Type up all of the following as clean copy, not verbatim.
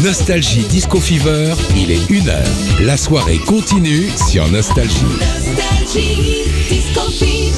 Nostalgie Disco Fever, il est 1h. La soirée continue sur Nostalgie. Nostalgie Disco Fever.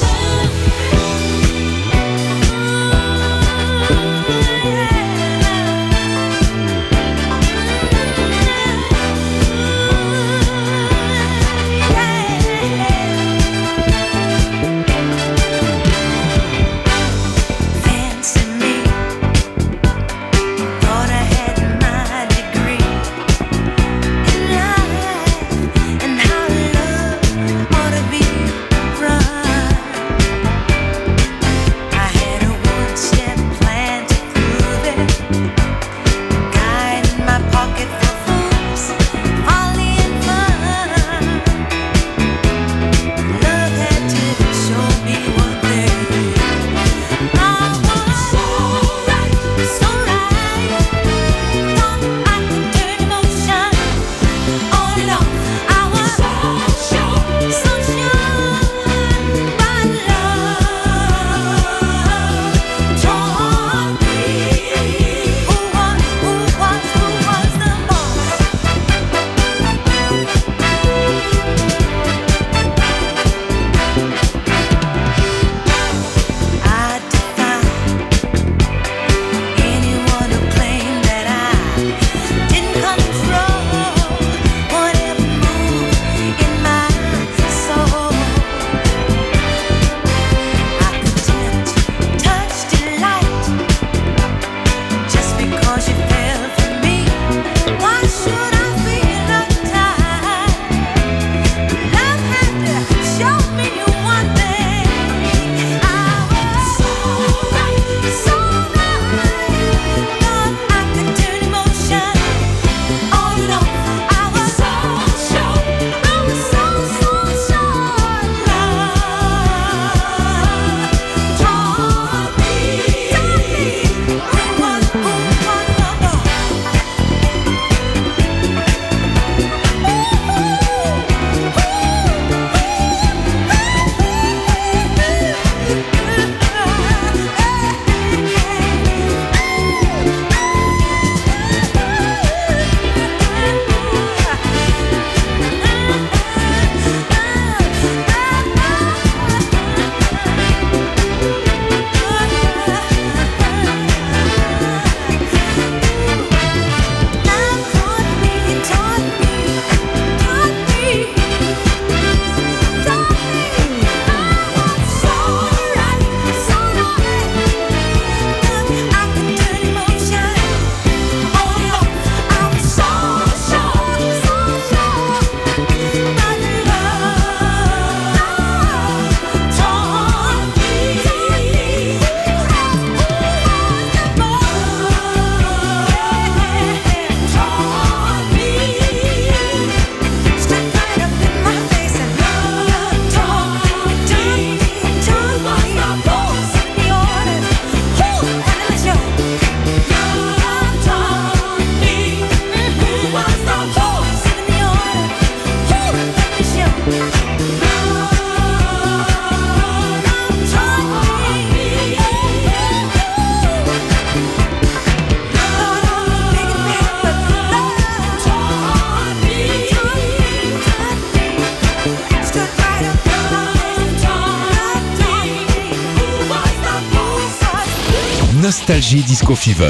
Nostalgie Disco Fever.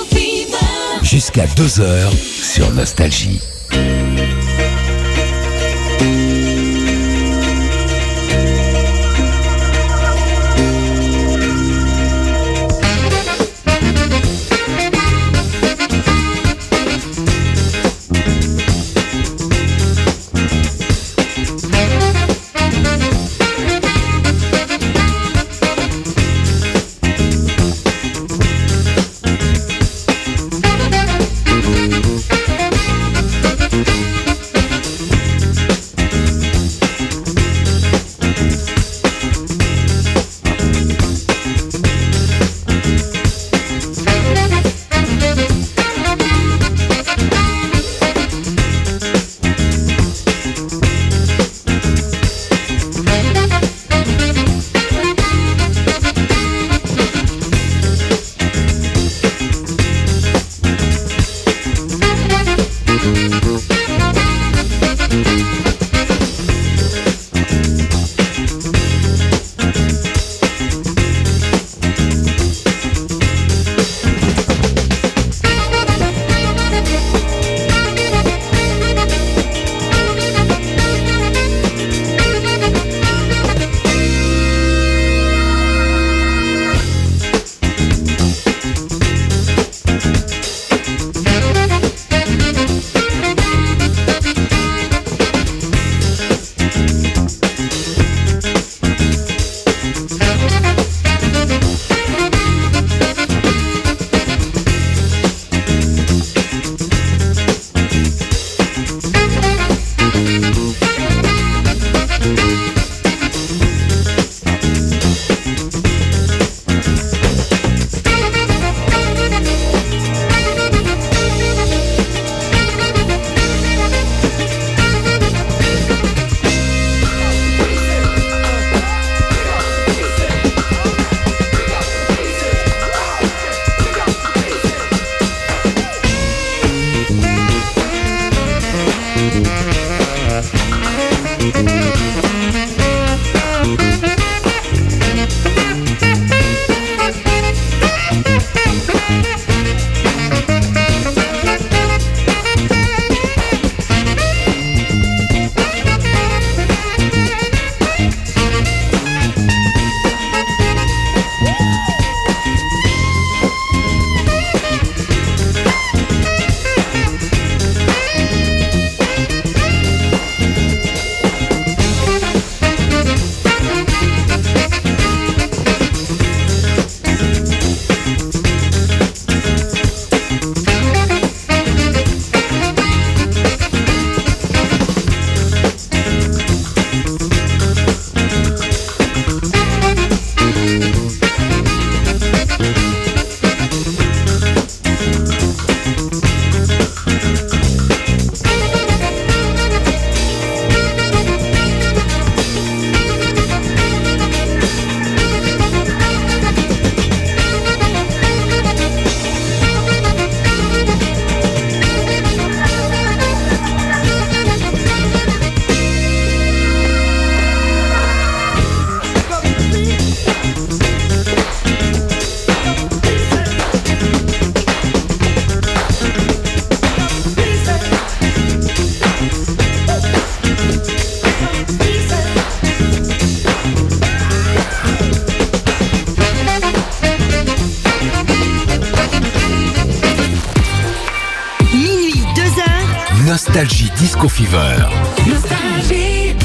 Jusqu'à 2h sur Nostalgie. Nostalgie Disco Fever. Nostalgie.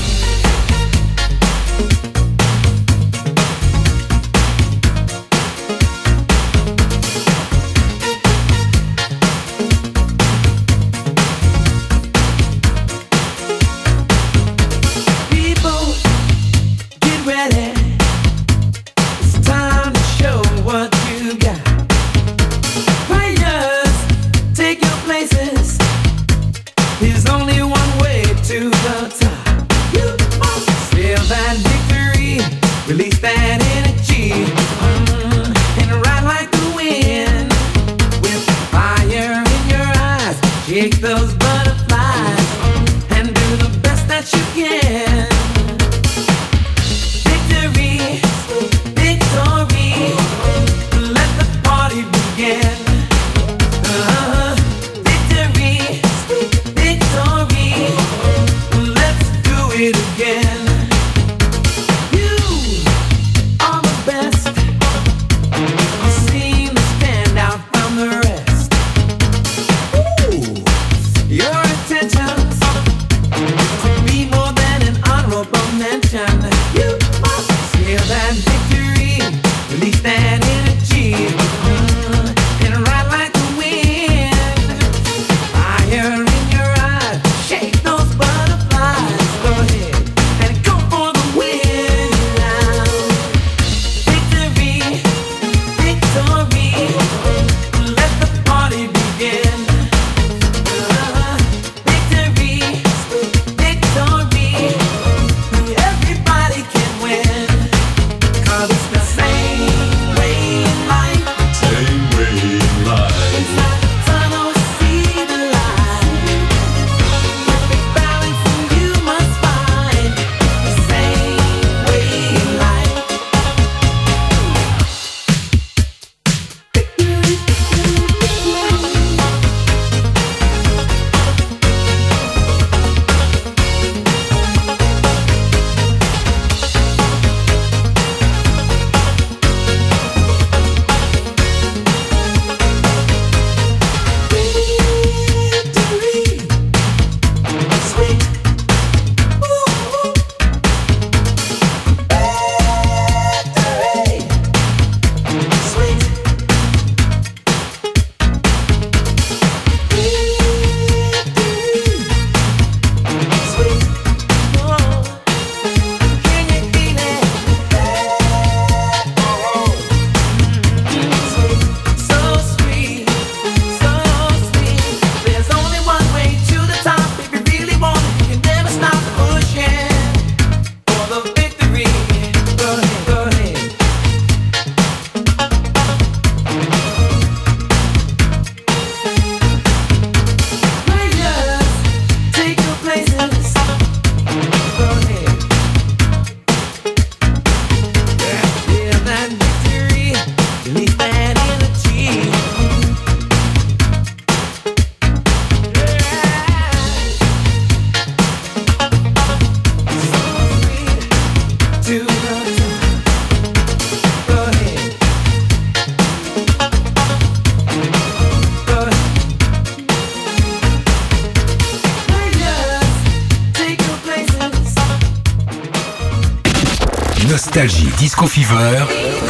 Nostalgie Disco Fever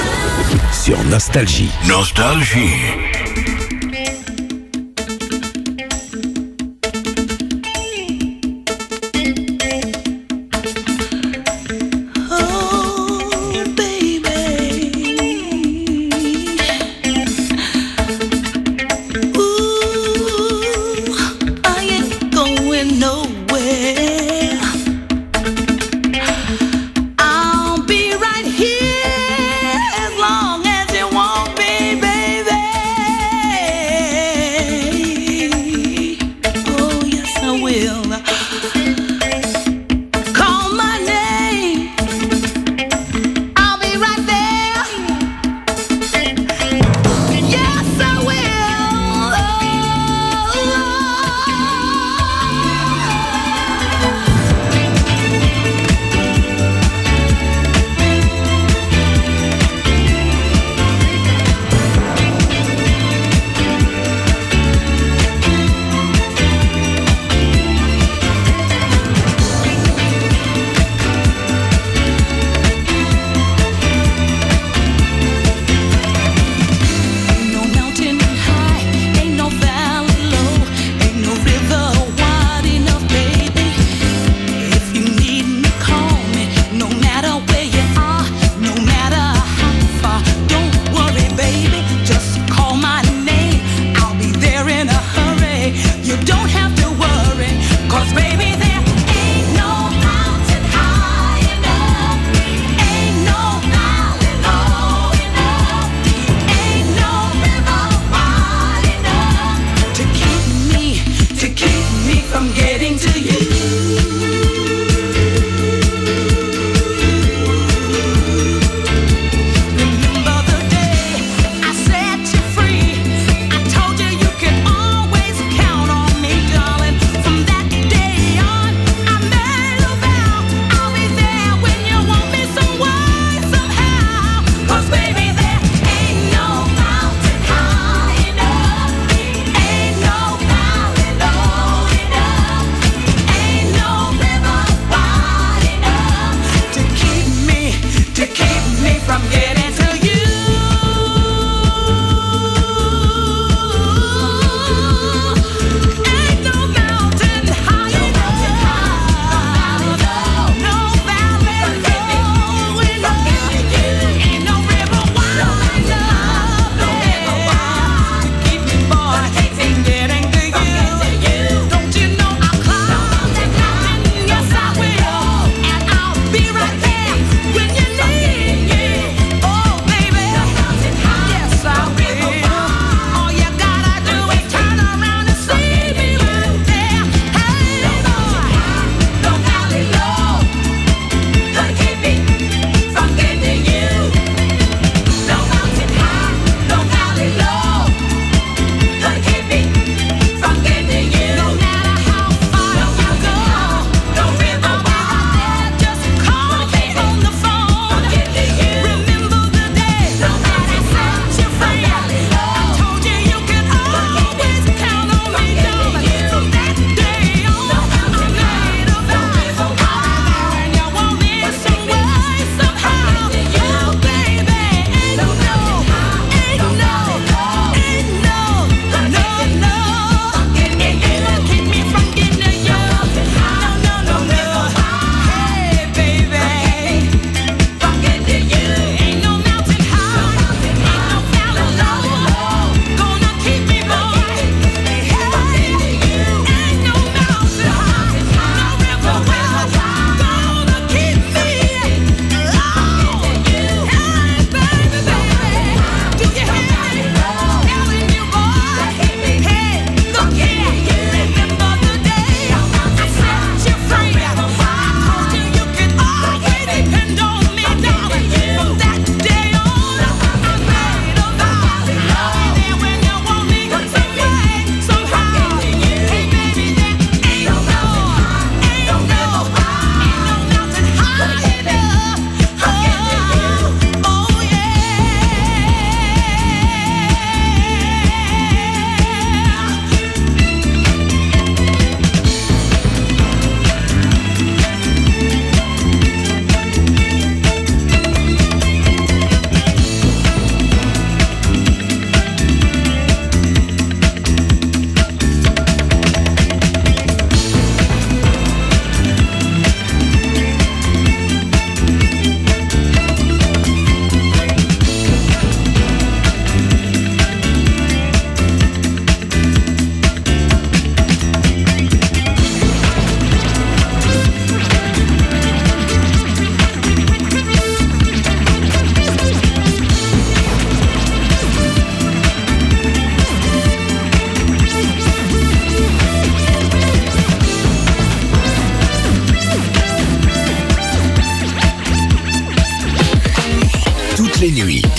sur Nostalgie. Nostalgie.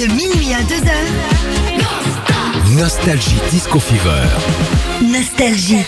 De minuit à 2h. Nostalgie Disco Fever. Nostalgie.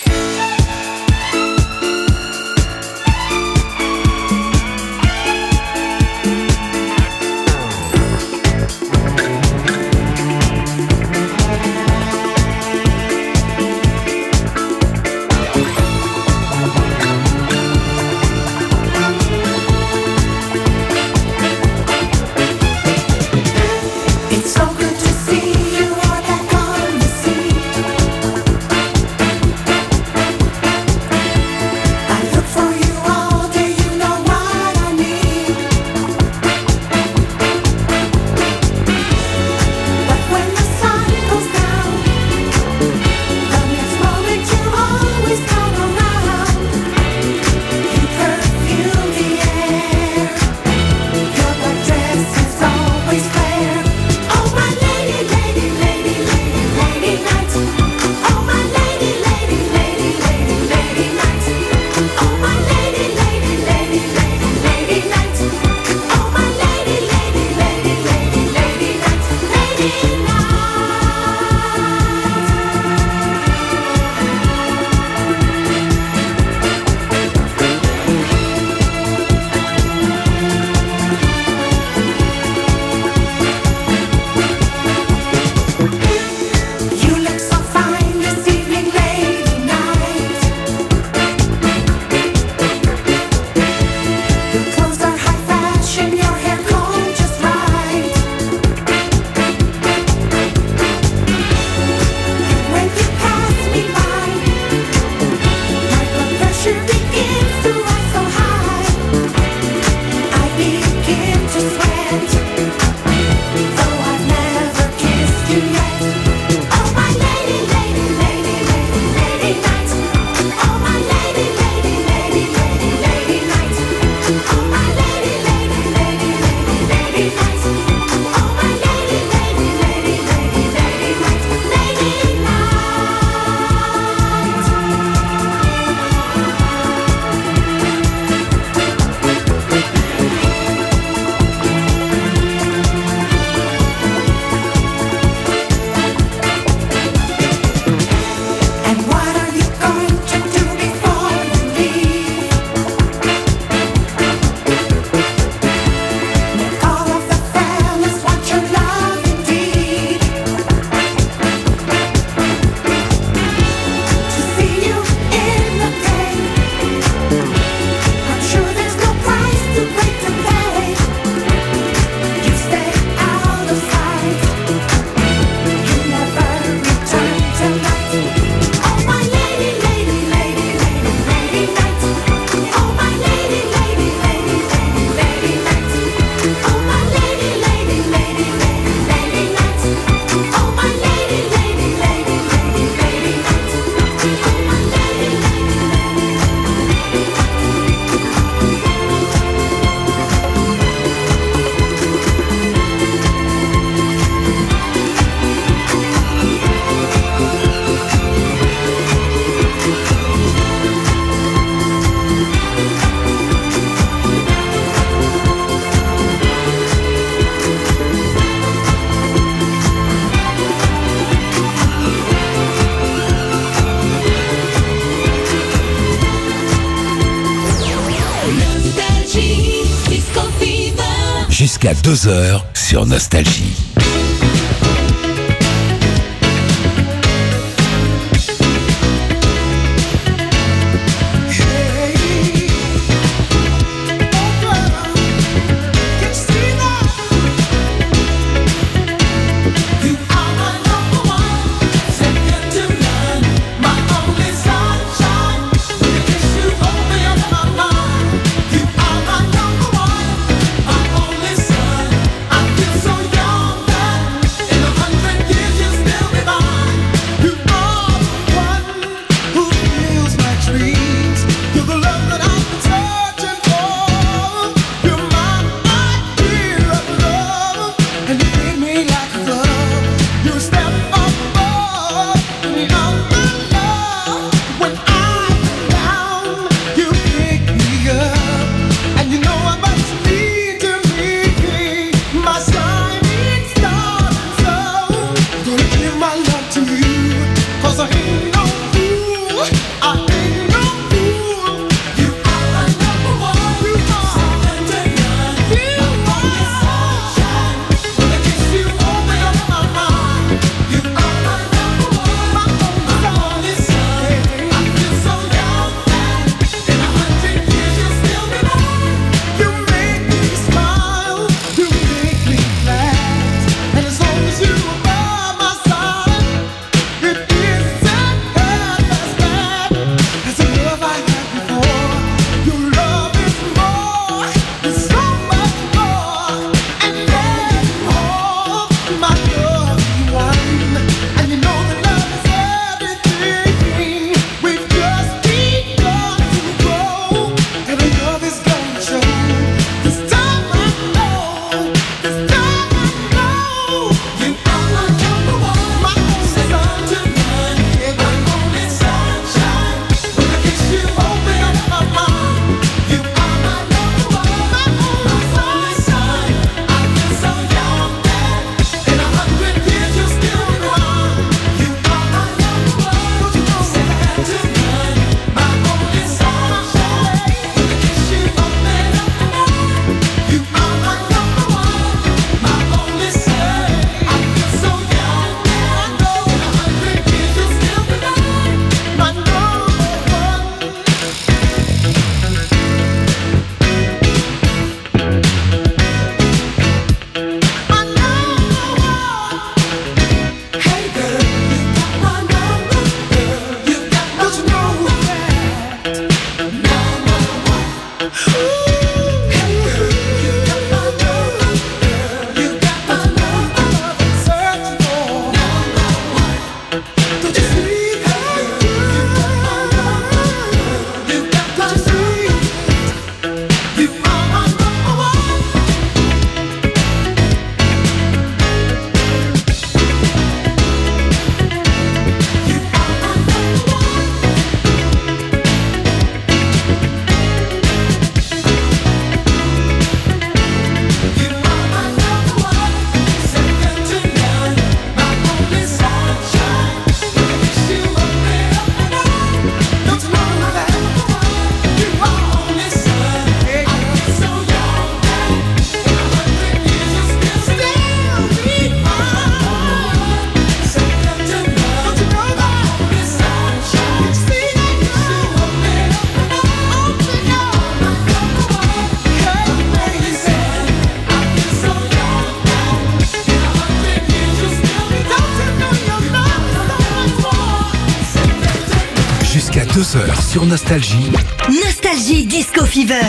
Jusqu'à 2h sur Nostalgie. So young. Jusqu'à 2h sur Nostalgie. Nostalgie Disco Fever.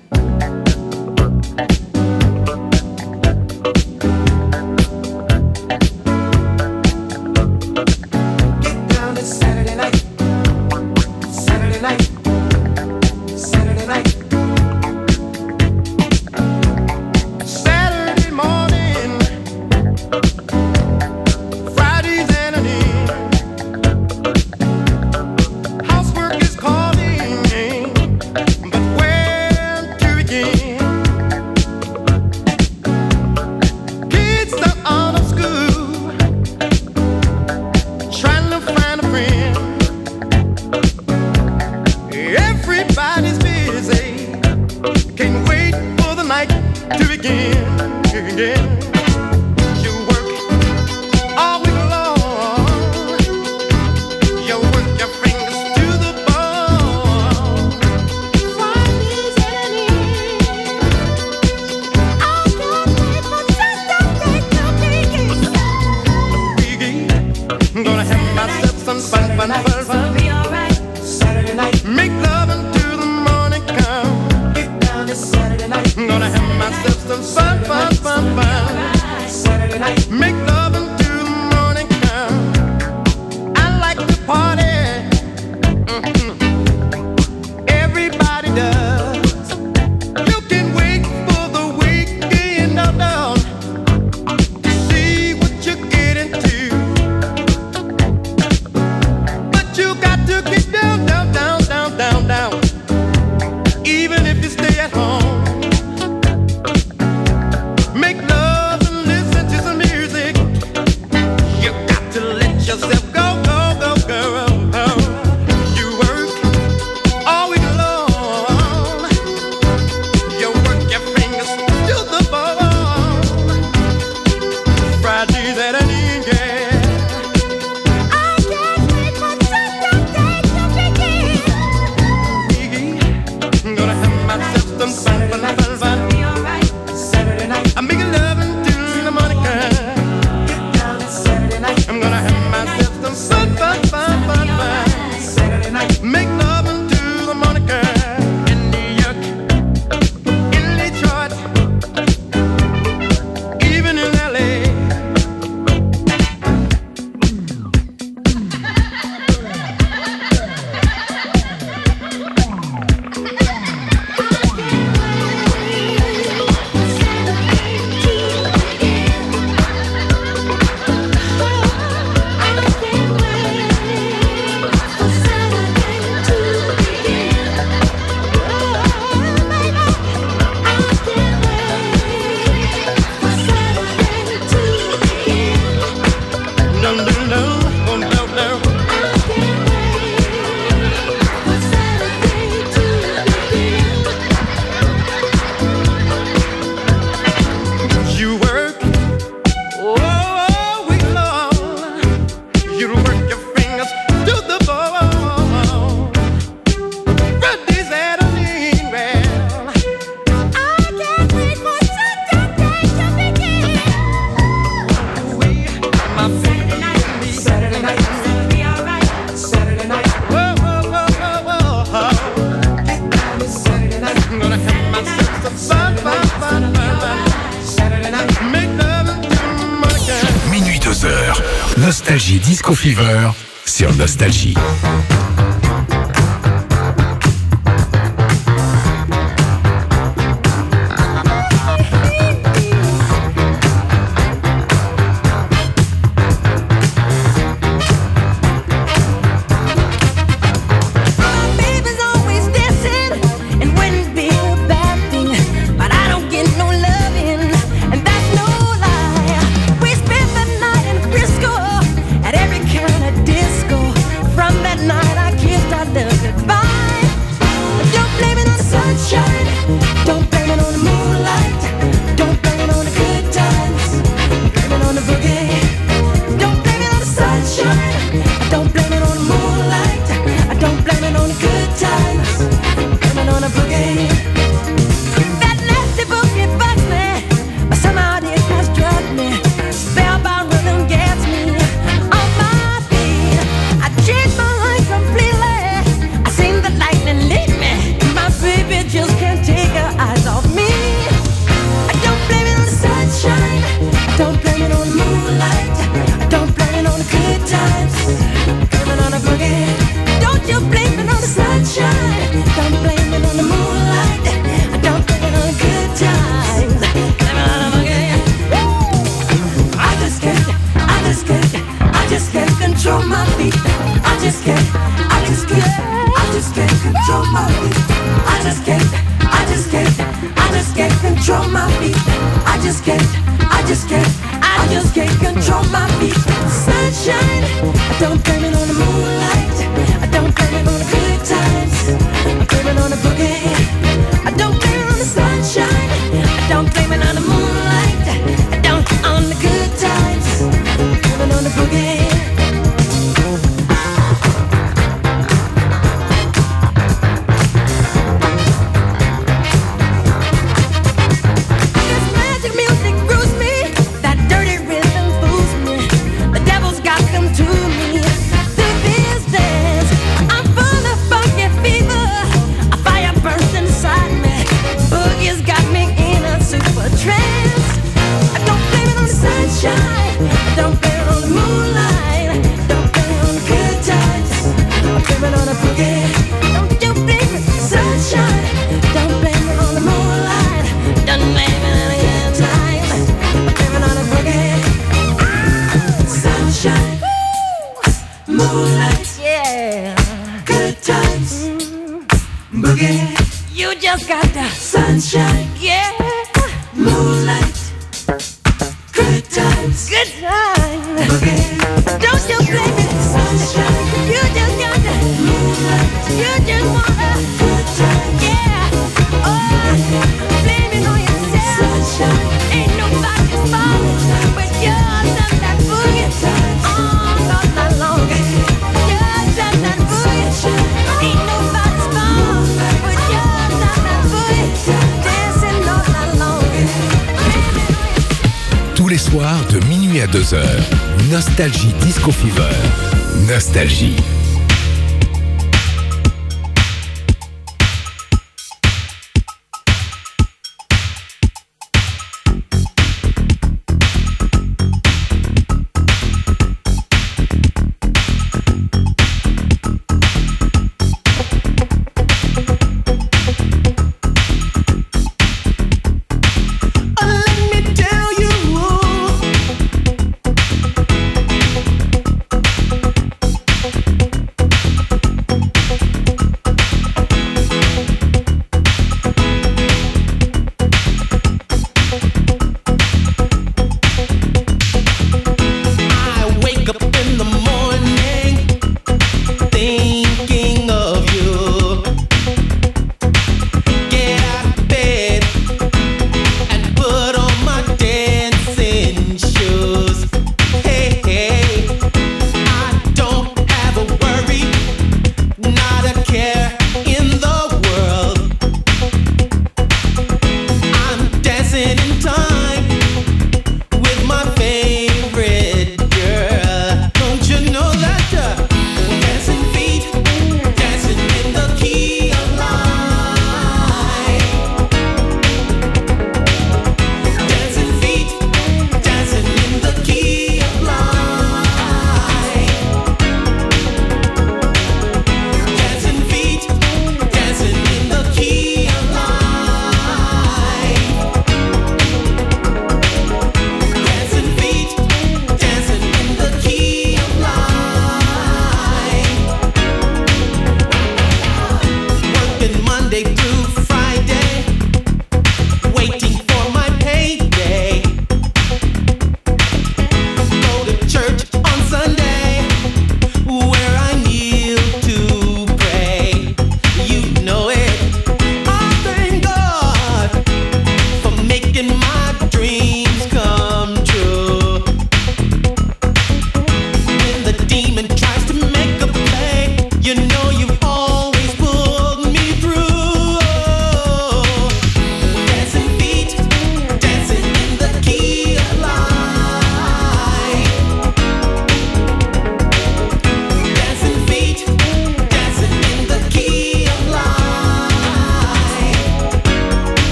Nostalgie Disco Fever sur Nostalgie. From that night I came blame it on the sunshine. Don't blame it on the moonlight. Don't blame it on the good times. Blame it on the boogie. I just can't control my feet. I just can't control my feet. I just can't control my feet. I just can't control my feet. Sunshine, I don't blame it on the moonlight. I don't blame it on the good times. I blame it on the boogie. I don't blame it on the sunshine. I don't blame it on the moonlight. I don't on the good times. I blame it on the boogie. You just got the sunshine, yeah. Moonlight, good times, boogie. Don't you blame it, sunshine. You just got the moonlight. You just wanna good times, yeah. Oh, blame it on yourself, sunshine. Ain't nobody's fault but yours and that boogie. All night long, yours and that boogie. Ain't nobody's fault but yours and that boogie. Dancing all night long. Tous les soirs de minuit à 2h, Nostalgie Disco Fever. Nostalgie. Let me tell you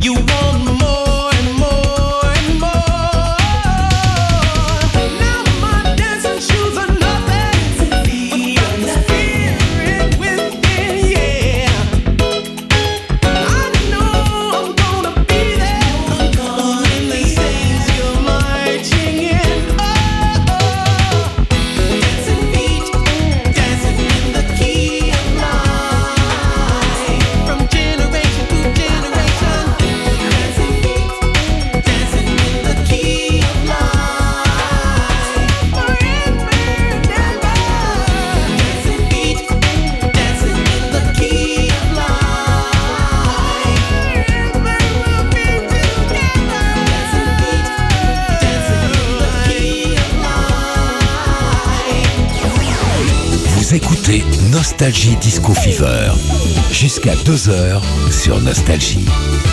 Écoutez Nostalgie Disco Fever jusqu'à 2h sur Nostalgie.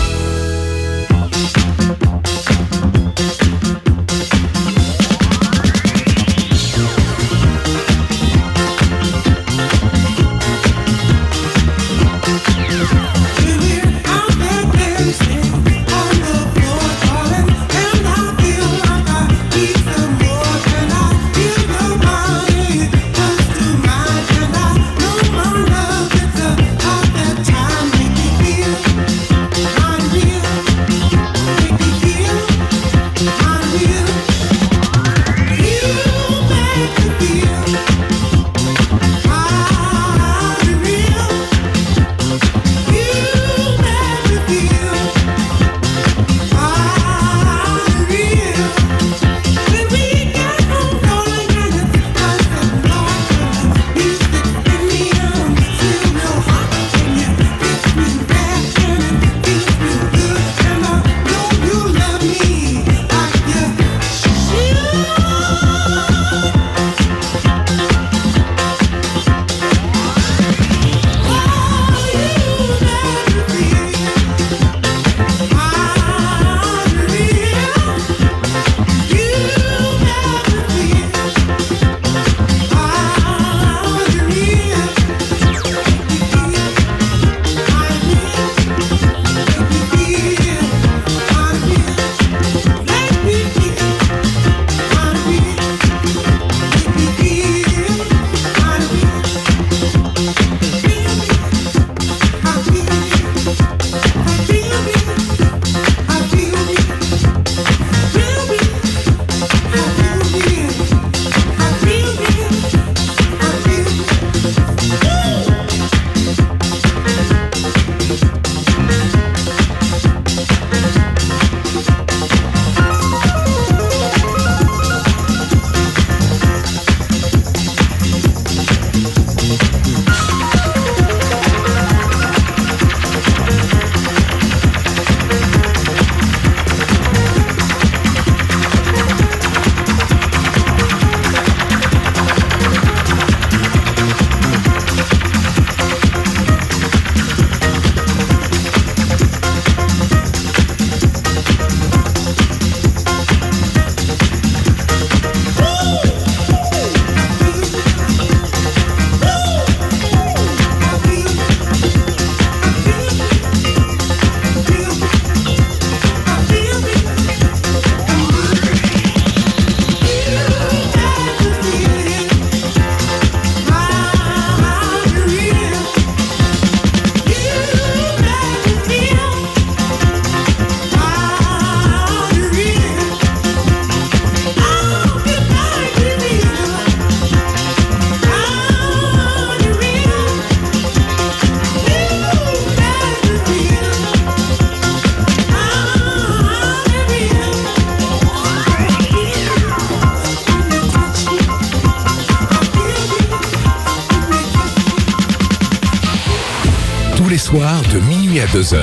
Soir de minuit à 2h.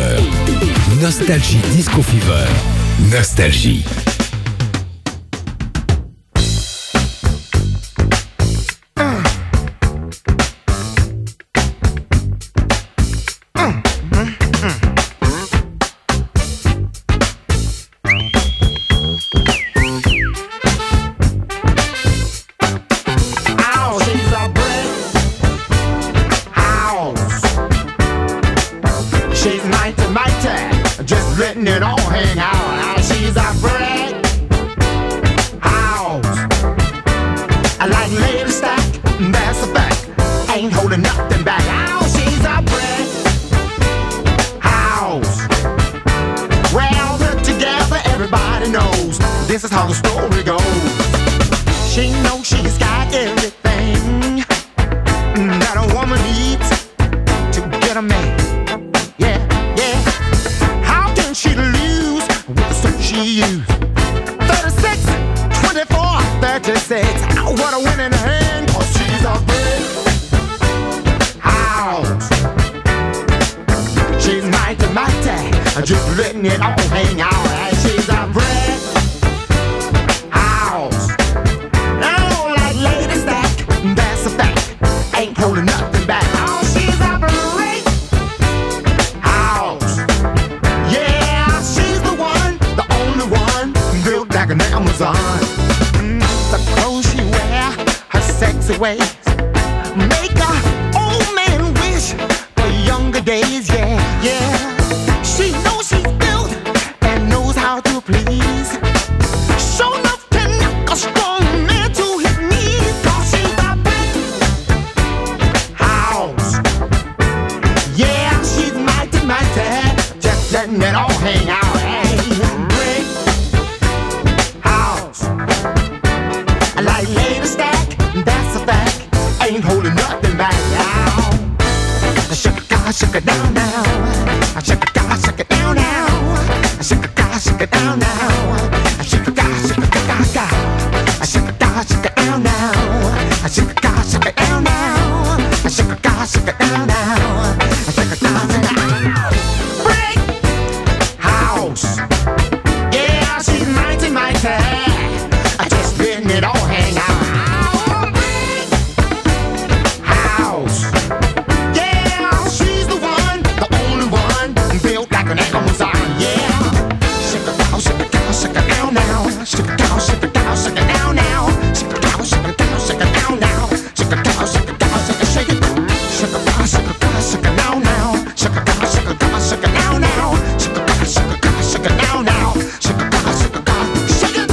Nostalgie Disco Fever. Nostalgie. She's mighty, mighty, just letting it all hang out. Now she's a brick house. I like lady stack, that's a fact. Ain't holding nothing back. Now she's a brick house. Well, put together, everybody knows this is how the story goes. She knows she's got everything that a woman needs to get a man. Yeah, yeah. How can she lose with the stuff she used? 36, 24, 36. Oh, what a winning hand, 'cause she's a brick house. She's mighty, mighty, just letting it all hang out. And she's a brick house. Oh, like lady stack, that's a fact. Ain't holding nothing back. Oh, she's a brick house. Yeah, she's the one, the only one, built like an Amazon. The clothes she wear, her sexy ways, make a old man wish for younger days. Yeah, yeah. She knows she's built and knows how to please. Show enough to knock a strong man to his knees. 'Cause she's a brick house. Yeah, she's mighty, mighty, just letting it all hang out. Hey, brick house. I like lady stack, that's a fact. Ain't holding nothing back now. Shake it down now. Shake it down, shake it down now. Shake it down, shake it down now. Shake it down, shake it down now. Shake it down, shake it down now. Shake it down, shake it down now. Shake it down, shake it down now. Shake it down, shake it down. Brick house. Yeah, she's mighty, mighty. Just letting it all hang out. Shake it down, shake it down, shake it down now. Shake it down, shake it down, shake it down now. Shake it down, shake it down, shake it, shake it. Shake it down, shake it down, shake it down now. Shake it down, shake it down, shake it down now. Shake it down, shake it down, shake it down now. Shake it down, shake it down, shake it.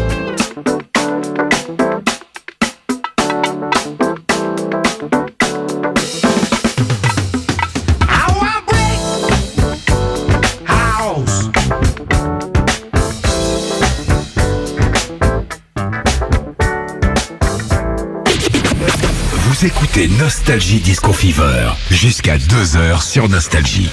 How I break house. Vous écoutez Nostalgie Disco Fever jusqu'à 2h sur Nostalgie.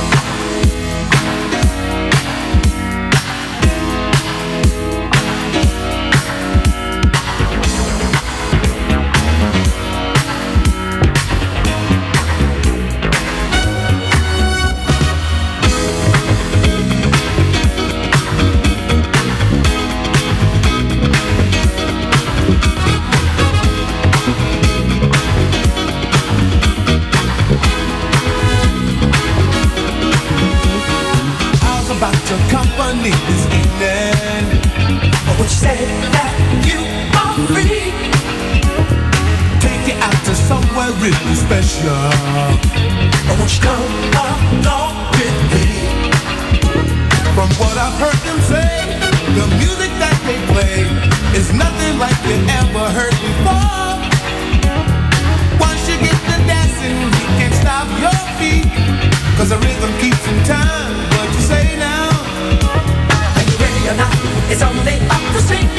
Really special. I want you to come along with me. From what I've heard them say, the music that they play is nothing like you ever heard before. Once you get the dancing, you can't stop your feet, 'cause the rhythm keeps in time. What you say now? Are you ready or not? It's only up the street.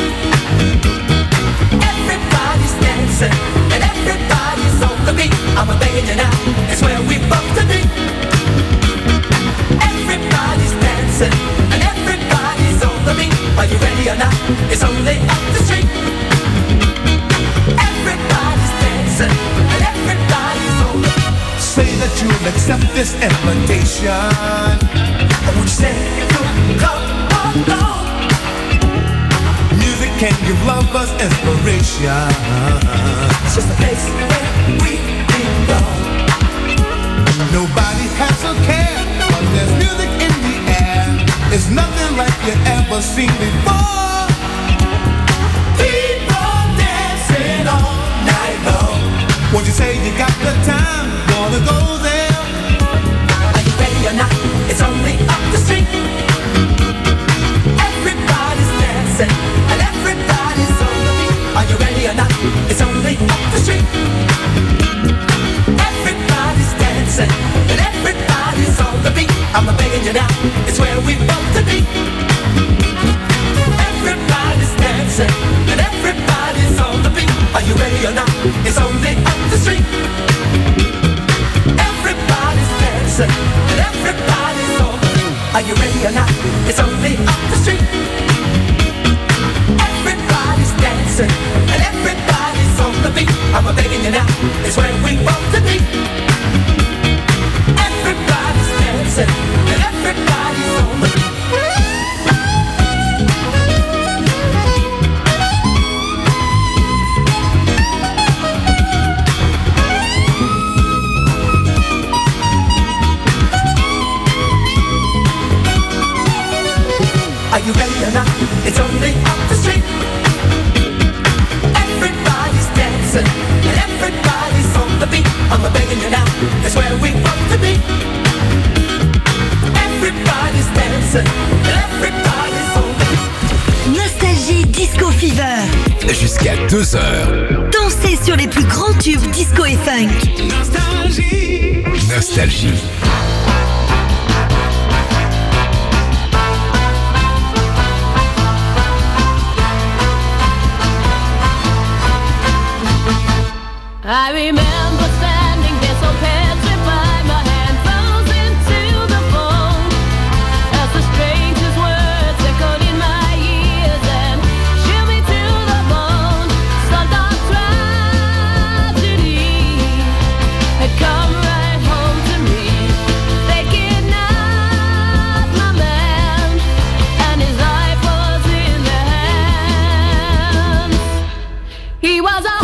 Everybody's dancing and everybody's on the beat. I'm begging you now, it's where we both to be. Everybody's dancing and everybody's on the beat. Are you ready or not? It's only up the street. Everybody's dancing and everybody's on the beat. Say that you'll accept this invitation. I want you to say you'll come along. Music can give lovers inspiration. It's just a place where we belong. Nobody has a care, but there's music in the air. It's nothing like you ever seen before. People dancing all night long. Won't you say you got the time? Wanna go there? Are you ready or not? It's only up the street. ready or not, it's only up the street. Everybody's dancing and everybody's on the beat. I'm begging you now, it's where we want to be. Everybody's dancing and everybody's on the beat. Are you ready or not? It's only up the street. Everybody's dancing and everybody's on the beat. I'm begging you now, it's where we want to be. Everybody's dancing and everybody's on the beat. Nostalgie Disco Fever. Jusqu'à 2h. Dansez sur les plus grands tubes disco et funk. Nostalgie. Nostalgie. I remember standing there so petrified, my hand frozen to the bone, as the strangest words echoed in my ears and chilled me to the bone. Some dark tragedy had come right home to me. They kidnapped my man, and his life was in their hands. He was a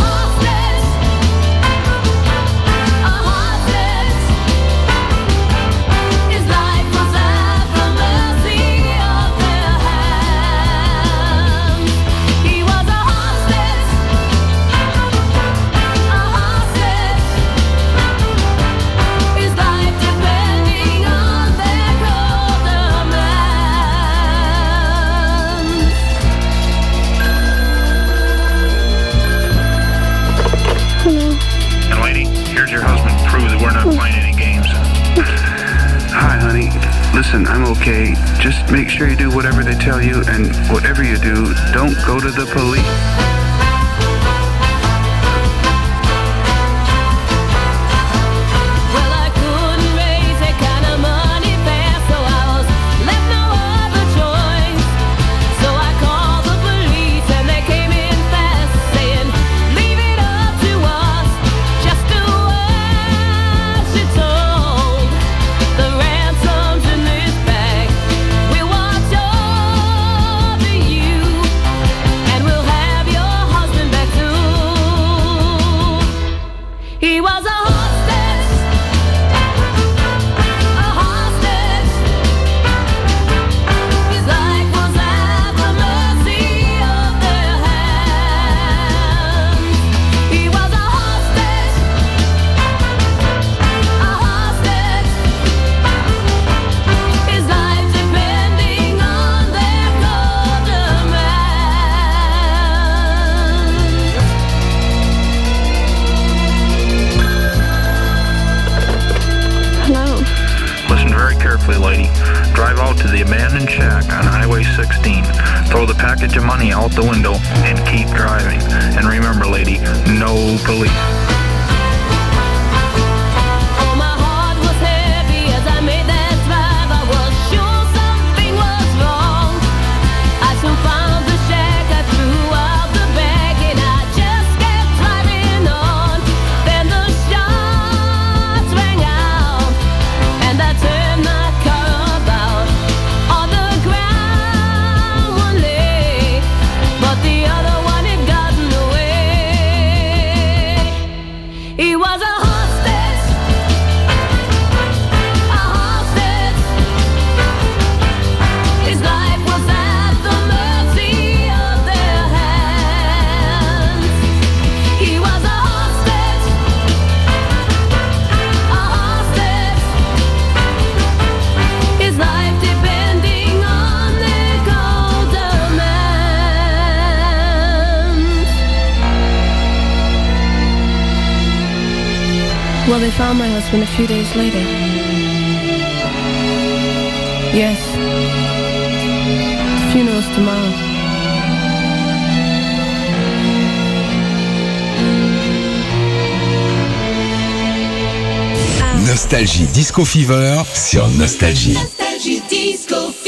Listen, I'm okay. Just make sure you do whatever they tell you, and whatever you do, don't go to the police. Package of money out the window and keep driving. And remember, lady, no police. Well, they found my husband a few days later. Yes. The funeral's tomorrow. Nostalgie Disco Fever sur Nostalgie. Nostalgie Disco Fever.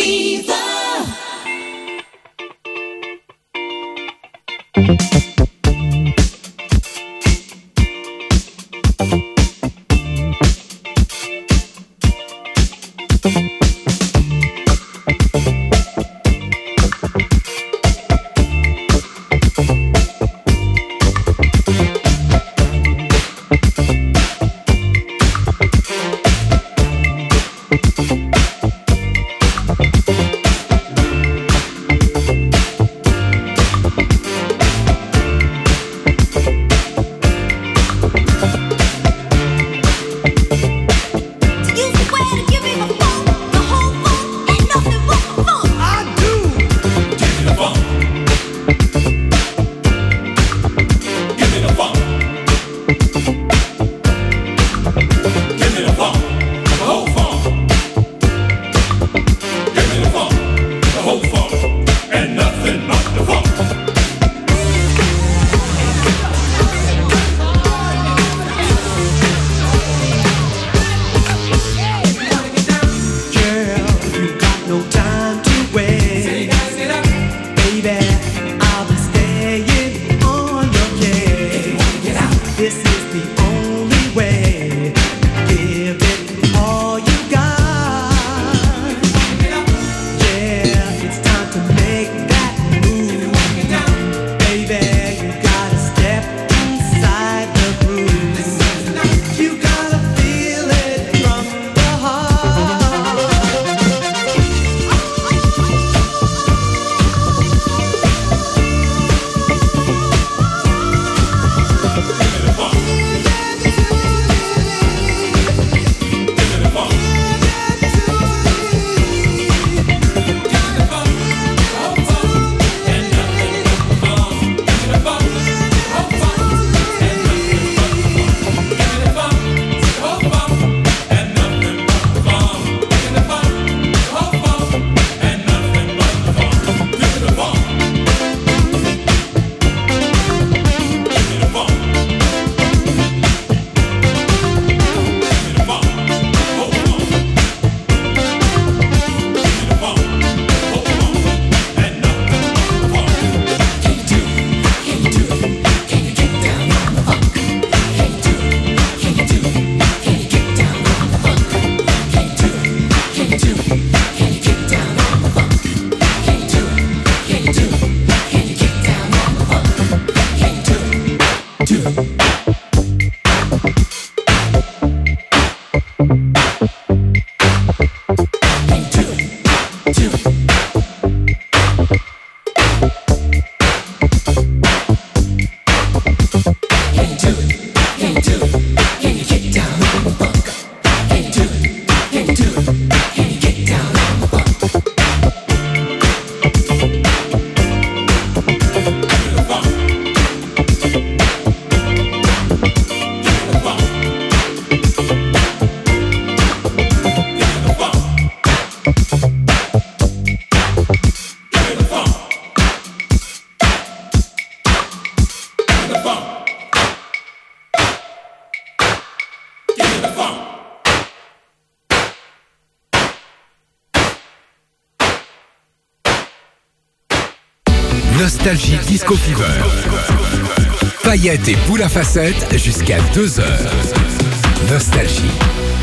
Nostalgie Disco Fever. Paillettes et boules à facettes jusqu'à 2h. Nostalgie.